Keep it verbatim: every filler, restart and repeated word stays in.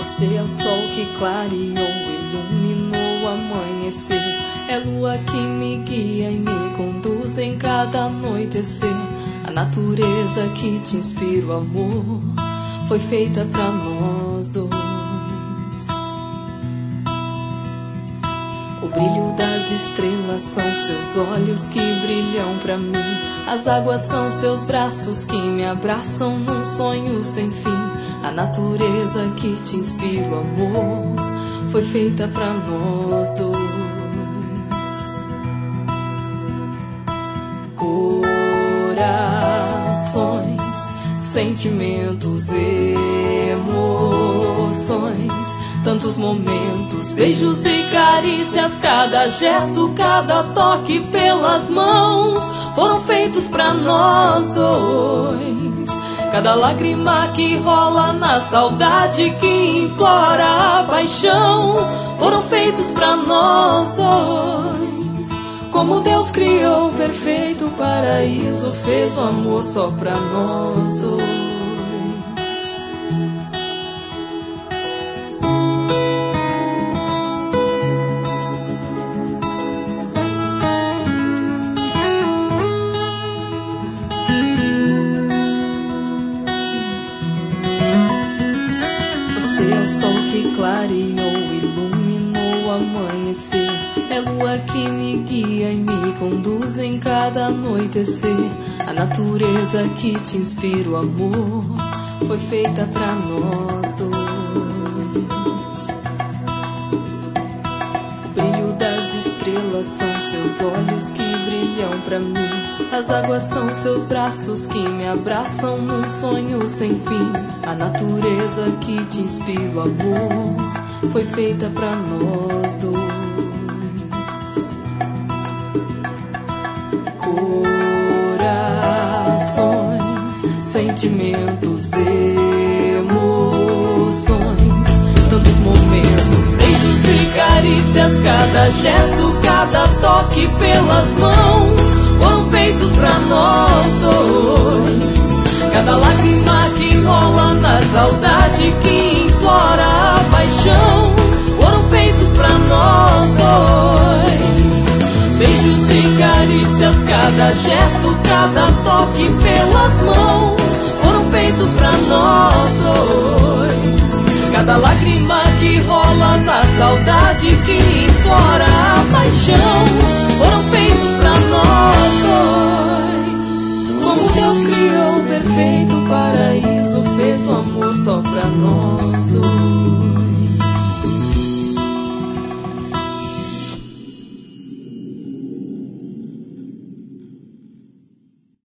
Você é o sol que clareou, iluminou o amanhecer. É lua que me guia e me conduz em cada anoitecer. A natureza que te inspira o amor foi feita pra nós dois. O brilho das estrelas são seus olhos que brilham pra mim. As águas são seus braços que me abraçam num sonho sem fim. A natureza que te inspira o amor foi feita pra nós dois. Corações, sentimentos, emoções, tantos momentos, beijos e carícias, cada gesto, cada toque pelas mãos foram feitos pra nós dois. Cada lágrima que rola na saudade que implora a paixão foram feitos pra nós dois. Como Deus criou o perfeito paraíso, fez o amor só pra nós dois. Você é o sol que clareou, iluminou o amanhecer. É lua que me guia e me conduz em cada anoitecer. A natureza que te inspira o amor foi feita pra nós dois. O brilho das estrelas são seus olhos que brilham pra mim. As águas são seus braços que me abraçam num sonho sem fim. A natureza que te inspira o amor foi feita pra nós dois. Corações, sentimentos, emoções, tantos momentos, beijos e carícias, cada gesto, cada toque pelas mãos foram feitos pra nós dois. Cada lágrima que rola na saudade que implora a paixão foram feitos pra nós dois. Beijos e carícias, cada gesto, cada toque pelas mãos foram feitos pra nós dois. Cada lágrima que rola na saudade que implora a paixão foram feitos pra nós dois. Como Deus criou o perfeito paraíso, fez o amor só pra nós dois.